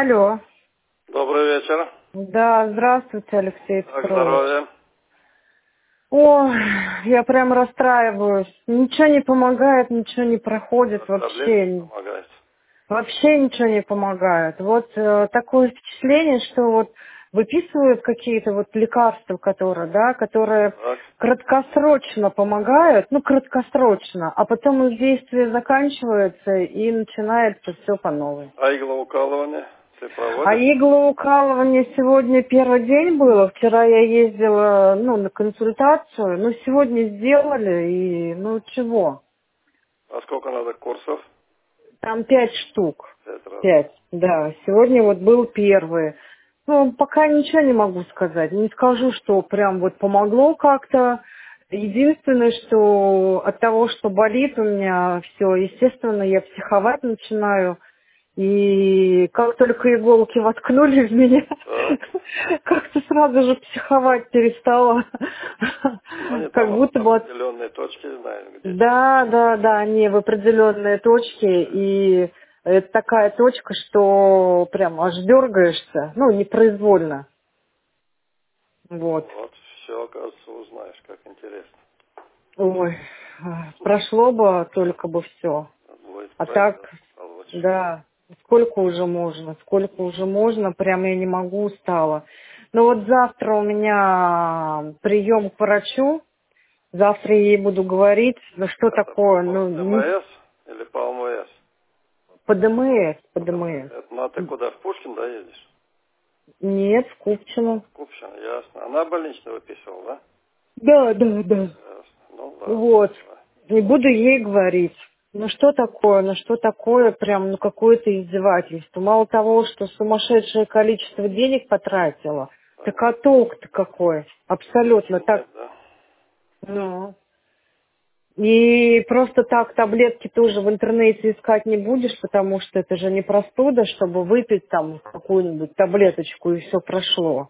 Алло. Добрый вечер. Да, здравствуйте, Алексей Как Петрович. здоровье? Ой, я прям расстраиваюсь. Ничего не помогает, ничего не проходит Таблетки вообще. помогают. Вообще ничего не помогает. Вот такое впечатление, что вот выписывают какие-то вот лекарства, которые Так. краткосрочно помогают, ну, краткосрочно, а потом их действие заканчивается и начинается все по новой. А иглоукалывание ты А проводишь? иглоукалывание сегодня первый день было. Вчера я ездила, на консультацию. Ну, сегодня сделали, и, чего? А сколько надо курсов? Там 5 штук. 5 раз. 5, да. Сегодня вот был первый. Ну, пока ничего не могу сказать. Не скажу, что прям вот помогло как-то. Единственное, что от того, что болит у меня все, естественно, я психовать начинаю. И как только иголки воткнули в меня, Так. как-то сразу же психовать перестала. Ну, они Как там будто бы... определенные точки знают, где. Да, они в определенные точки, и это такая точка, что прям аж дергаешься, непроизвольно. Вот. Вот, все, оказывается, узнаешь, как интересно. Ой, прошло бы только бы все. Будет А так, пройдет, получше. да, сколько уже можно, прям я не могу, устала. Но вот завтра у меня прием к врачу, завтра я ей буду говорить, что Это такое, по ДМС или по ОМС? по ДМС, по По ДМС. ДМС. Ну, а ты куда, в Пушкин доедешь? Нет, в Купчино. В Купчино, ясно. Она больничный выписывала, да? Да. Ясно. Ну, ладно, Вот. давай. И буду ей говорить. Что такое, прям, какое-то издевательство. Мало того, что сумасшедшее количество денег потратила, так а Понятно. толк-то какой? Абсолютно так, Нет, да. ну. И просто так таблетки тоже в интернете искать не будешь, потому что это же не простуда, чтобы выпить там какую-нибудь таблеточку и все прошло.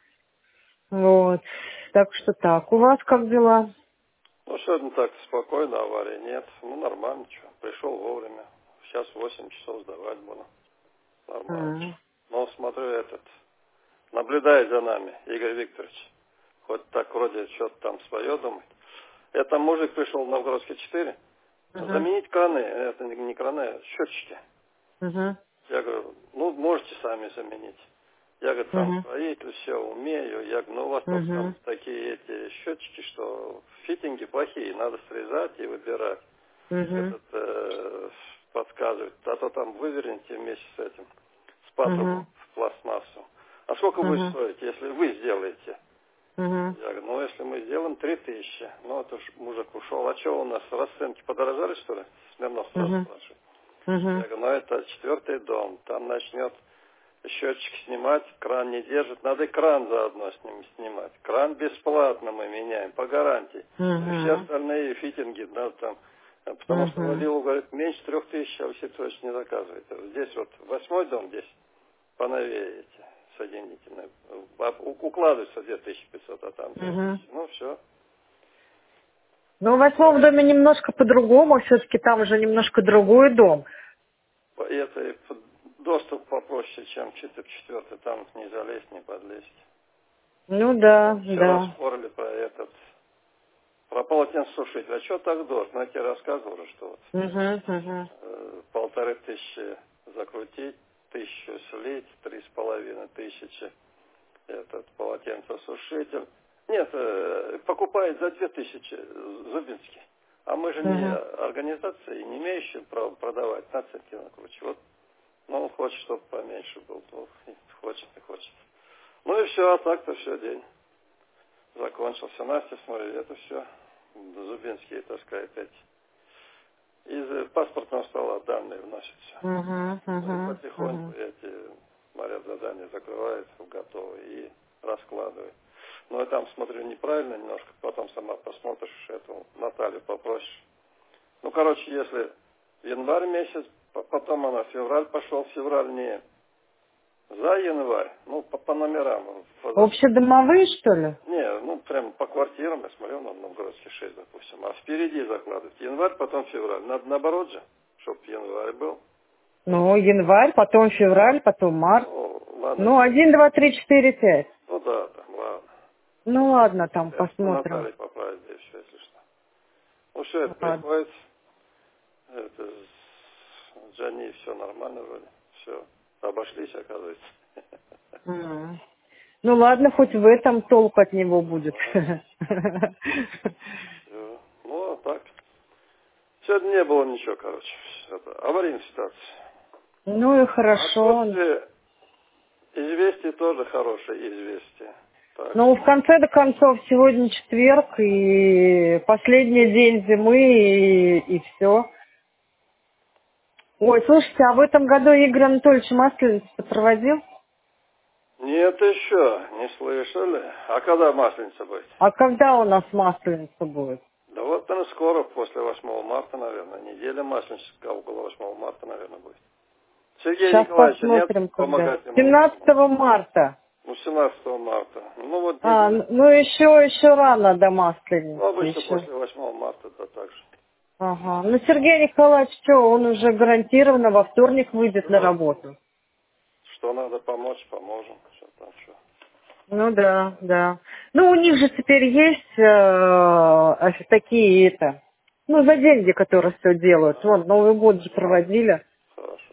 Вот. Так что так. У вас как дела? Ну, сегодня так спокойно, аварии нет. Ну, нормально, что. Пришел вовремя. Сейчас 8 часов сдавать буду. Нормально. М. Но смотрю, наблюдает за нами, Игорь Викторович. Хоть так вроде что-то там свое думает. Это мужик пришел в Новгородский 4. Мгм. Заменить краны. Это не краны, а счетчики. Мгм. Я говорю, ну, можете сами заменить. Я, говорю, там Мгм. строитель, все умею. Я говорю, ну, у вас только там Мгм. такие эти счетчики, что фитинги плохие, надо срезать и выбирать. Мгм. Этот подсказывает, а то там выверните вместе с этим, с патрубом Мгм. в пластмассу. А сколько будет Мгм. стоить, если вы сделаете? Мгм. Я говорю, ну, если мы сделаем 3000. Ну, это ж мужик ушел. А что у нас, расценки подорожали, что ли? Смирнов сразу Мгм. спрашивает. Я Мгм. говорю, ну, это 4-й дом. Там начнет счетчик снимать, кран не держит. Надо и кран заодно с ним снимать. Кран бесплатно мы меняем, по гарантии. Ну, и все Мгм. остальные фитинги, да, там. Потому что Мгм. Владимир говорит, меньше 3000, а Алексей Петрович не заказывает. Здесь вот 8-й дом, здесь поновее эти соединительные. Укладывается 2500, а там Мгм. 3000. Ну, все. Ну, в восьмом доме немножко по-другому, все-таки там уже немножко другой дом. Это и доступ попроще, чем 4-й. Там не залезть, не подлезть. Ну да, Вчера да. спорили про полотенцесушитель. А что так дорого? Ну, я тебе рассказывал уже, что вот Угу, угу, 1500 закрутить, 1000 слить, 3500 этот полотенцесушитель. Нет, покупает за 2000 Зубинский. А мы же не угу. организация и не имеющие права продавать, наценки накручивать. Вот, ну, он хочет, чтобы поменьше был. Ну, хочет, не хочет. Ну и все, а так-то все, день закончился. Настя, смотри, это все. Зубинские таскает эти. Из паспортного стола данные вносятся. Угу, Ну и угу, потихоньку угу. эти марят задания закрывает в готовые и раскладывает. Ну и там, смотрю, неправильно немножко, потом сама посмотришь, эту Наталью попросишь. Ну, короче, если январь месяц, потом она февраль пошел, февраль не за январь, ну, по номерам. Общедомовые, что ли? Не, ну, прям по квартирам, я смотрел, на Новгородский 6, допустим. А впереди закладывать январь, потом февраль. Надо наоборот же, чтобы январь был. Ну, январь, потом февраль, потом март. Ну, ладно. Ну, 1, 2, 3, 4, 5. Ну да, ладно. Ну, ладно, там Я посмотрим. Наталья поправит здесь все, если что. Ну все, это Ладно. приходит. Это с Джани все нормально вроде. Все. Обошлись, оказывается. М. Ну, ладно, хоть в этом толк от него будет. Да, всё. Ну, а так. Сегодня не было ничего, короче. Это аварийная ситуация. Ну и А хорошо. после известия тоже хорошее известие. Так Ну, что, в конце до концов, сегодня четверг, и последний день зимы, и все. Ой, слушайте, а в этом году Игорь Анатольевич Масленицу проводил? нет еще, не слышали. А когда Масленица будет? А когда у нас Масленица будет? Да вот она скоро, после 8 марта, наверное. Неделя Масленицы, около 8 марта, наверное, будет. Сергея Сейчас Николаевича нет, посмотрим, когда. помогать ему. 17 марта. Ну, 17 марта. Ну, вот А, неделя. ну еще рано до Ну, Масленицы. обычно Еще. после 8 марта, да так же. Ага. Ну, Сергей Николаевич, что, он уже гарантированно во вторник выйдет на Да. работу. Что надо помочь, поможем. Что там, что. Ну да, да. Ну, у них же теперь есть такие ну, за деньги, которые все делают. Вот, Новый год же проводили. Хорошо.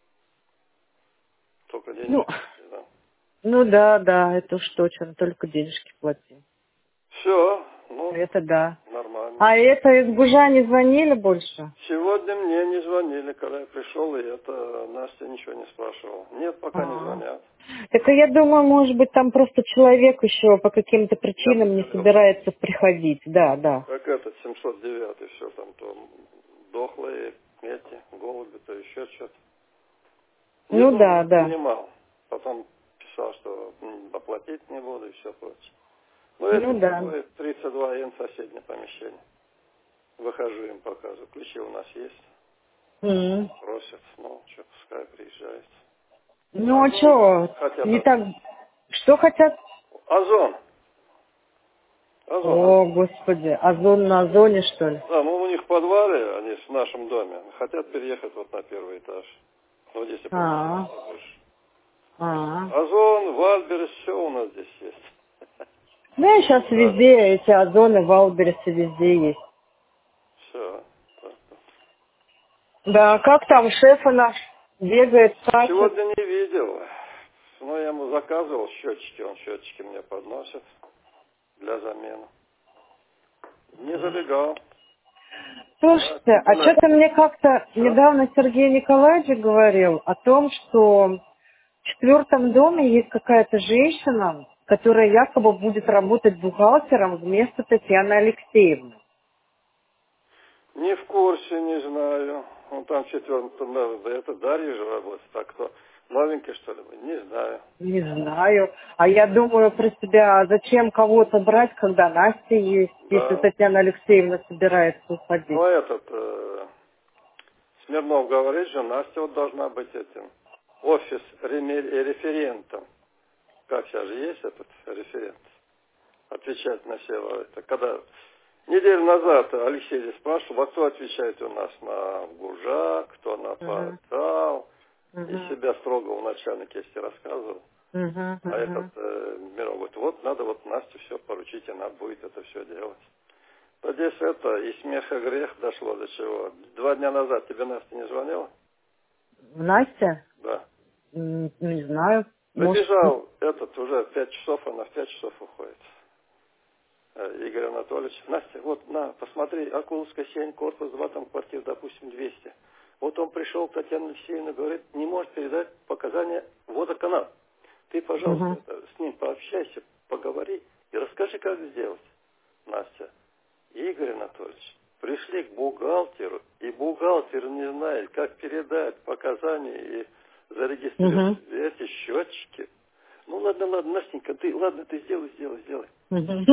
Только Ну, денежки, да. ну да, да, это уж точно, только денежки плати. Все, ну, Это да. нормально. А это из Бужа не звонили больше? Сегодня мне не звонили, когда я пришел, и это Настя ничего не спрашивала. Нет, пока не А. звонят. Так я думаю, может быть, там просто человек еще по каким-то Я причинам не посмотрел, собирается приходить. Да, да. как этот 709 все там, то дохлые эти, голуби, то еще что-то. Не Ну думал, да, не да. принимал. Потом писал, что оплатить не буду и все прочее. Ну, эти Ну да. новые 32 Н соседнее помещение. Выхожу им показываю. Ключи у нас есть. М. Просят. Ну, что, пускай приезжает. Ну а Озон что, хотят. не так... Что хотят? Озон. Озон. О, господи, озон на озоне, что ли? Да, ну у них в подвале, они в нашем доме. Хотят переехать вот на первый этаж. Ну, если А, помещается больше. а. Озон, Вальберес, все у нас здесь есть. Да, сейчас везде эти озоны, Валберсы везде есть. Все. Да, как там шеф у нас бегает, скачет? Сегодня не видел. Но я ему заказывал счетчики. Он счетчики мне подносит для замены. Не забегал. Слушайте, а что-то мне как-то Что? недавно Сергей Николаевич говорил о том, что в четвертом доме есть какая-то женщина, которая якобы будет работать бухгалтером вместо Татьяны Алексеевны. Не в курсе, не знаю. Он там четвертый, это Дарья же работает. Так кто? Новенький, что ли? Не знаю. Не знаю. А я думаю про себя, а зачем кого-то брать, когда Настя есть, если Да. Татьяна Алексеевна собирается уходить. Ну, этот, Смирнов говорит же, Настя вот должна быть этим референтом. Как сейчас же есть этот референт? Отвечать на все это. Когда неделю назад Алексей здесь спрашивал, а кто отвечает у нас на Гужа, кто на Мгм. портал. Из Мгм. себя строго у начальника, если рассказывал. Мгм. А этот Мгм. Мирон говорит, вот надо вот Насте все поручить, она будет это все делать. Вот здесь это, и смех, и грех дошло до чего. 2 дня назад тебе Настя не звонила? Настя? Да. Не знаю. Может, Прибежал этот, уже в 5 часов, она в 5 часов уходит. Игорь Анатольевич, Настя, вот на, посмотри, Акуловская 7, корпус 2, там квартира, допустим, 200. Вот он пришел, Татьяна Алексеевна говорит, не может передать показания водоканал. Ты, пожалуйста, Мгм. с ним пообщайся, поговори и расскажи, как сделать. Настя, Игорь Анатольевич, пришли к бухгалтеру, и бухгалтер не знает, как передать показания и зарегистрировать Мгм. эти счетчики. Ну ладно, Настенька, ты сделай. Мгм.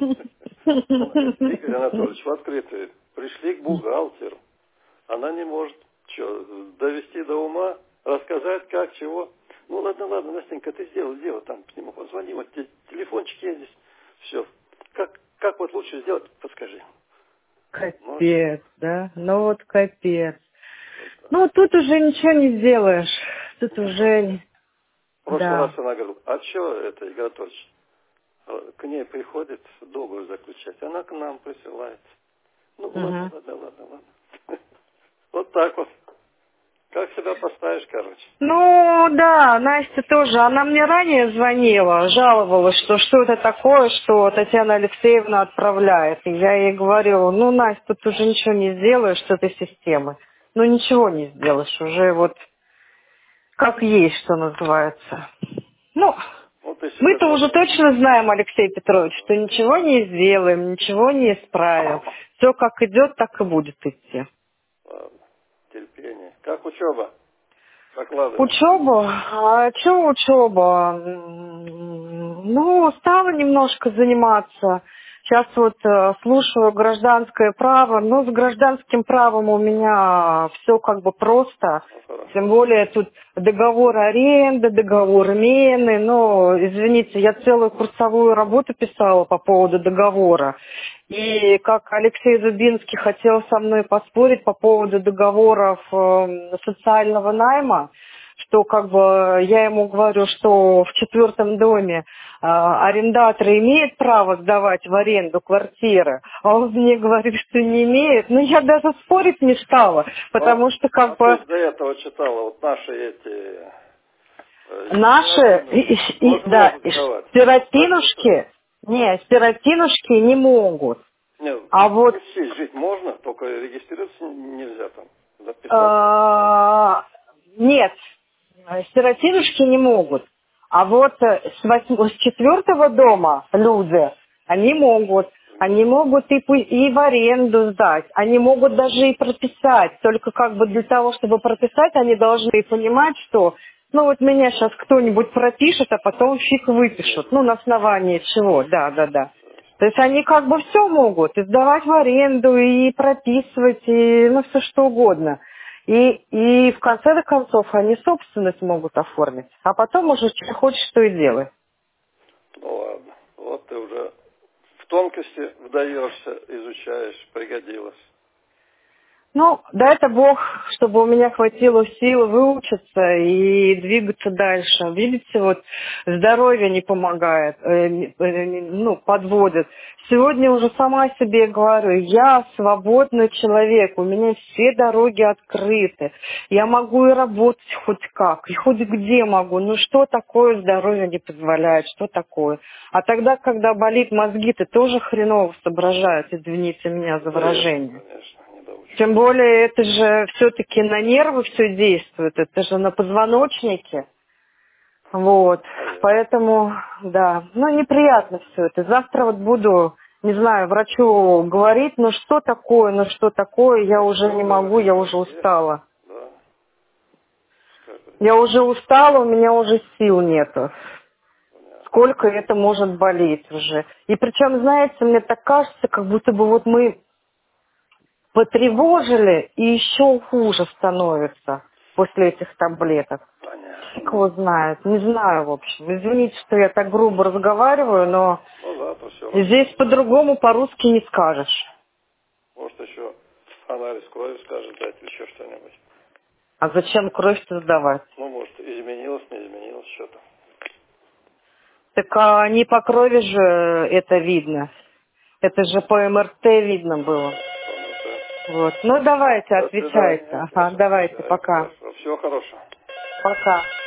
Игорь Анатольевич, в открытую, пришли к бухгалтеру. Она не может довести до ума, рассказать как, чего. Ну ладно, Настенька, ты сделай, там к нему позвони, вот телефончик есть здесь. Все. Как вот лучше сделать, подскажи. Ну, Капец, да? Ну вот капец. Ну, тут уже ничего не сделаешь. Тут уже... В прошлый Да. раз она говорила, а что это, Игорь Анатольевич, к ней приходит договор заключать, она к нам присылает. Ну, Угу. ладно. Вот так вот. Как себя поставишь, короче? Ну, да, Настя тоже. Она мне ранее звонила, жаловалась, что это такое, что Татьяна Алексеевна отправляет. И я ей говорила, ну, Настя, тут уже ничего не сделаешь с этой системой. Ну, ничего не сделаешь. Уже вот как есть, что называется. Ну, Вот ты себе мы-то уже тоже. точно знаем, Алексей Петрович, что ничего не сделаем, ничего не исправим. Все как идет, так и будет идти. Ладно, терпение. Как учеба? Закладывай. Учеба? А что учеба? Ну, стала немножко заниматься. Сейчас вот слушаю гражданское право. Ну, с гражданским правом у меня все как бы просто. Ну, хорошо. Тем более тут договор аренды, договор мены. Но, извините, я целую курсовую работу писала по поводу договора. И как Алексей Зубинский хотел со мной поспорить по поводу договоров социального найма, что как бы я ему говорю, что в 4 доме арендатор имеет право сдавать в аренду квартиры, а он мне говорит, что не имеет. Но я даже спорить не стала, Ну, потому что а как ты бы до этого читала, вот наши эти наши, да, могут сдавать. Прописывать. сиротинушки, не, сиротинушки не могут. Нет, А вот здесь жить можно, только регистрироваться нельзя там. Записаться. нет, сиротинушки не могут. А вот с 4 дома люди, они могут. Они могут и в аренду сдать, они могут даже и прописать. Только как бы для того, чтобы прописать, они должны понимать, что ну вот меня сейчас кто-нибудь пропишет, а потом фиг выпишут. Ну на основании чего, да. То есть они как бы все могут, и сдавать в аренду, и прописывать, и ну все что угодно. И в конце концов они собственность могут оформить. А потом уже что хочешь, то и делай. Ну ладно. Вот ты уже в тонкости вдаешься, изучаешь, пригодилось. Ну, дай-то Бог, чтобы у меня хватило сил выучиться и двигаться дальше. Видите, вот здоровье не помогает, подводит. Сегодня уже сама себе говорю, я свободный человек, у меня все дороги открыты. Я могу и работать хоть как, и хоть где могу. Ну что такое здоровье не позволяет, что такое? А тогда, когда болит мозги, ты тоже хреново соображаешь, извините меня за выражение. Конечно, не доучу. Тем более это же все-таки на нервы все действует, это же на позвоночнике. Вот, поэтому, да, ну неприятно все это. Завтра вот буду, не знаю, врачу говорить, ну что такое, я уже не могу, я уже устала. Да. Я уже устала, у меня уже сил нету. Сколько это может болеть уже. И причем, знаете, мне так кажется, как будто бы вот мы потревожили, и еще хуже становится после этих таблеток. Фиг его Понятно. знает, не знаю, в общем. Извините, что я так грубо разговариваю, но Ну завтра все здесь расскажешь. по-другому по-русски не скажешь. Может еще анализ крови скажет, дать или еще что-нибудь. А зачем кровь-то сдавать? Ну, может, изменилось, не изменилось что-то. Так не по крови же это видно. Это же по МРТ видно было. Вот. Ну давайте, До отвечайте. свидания. Ага, Сейчас давайте, отвечаю. пока. Хорошо. Всего хорошего. Пока.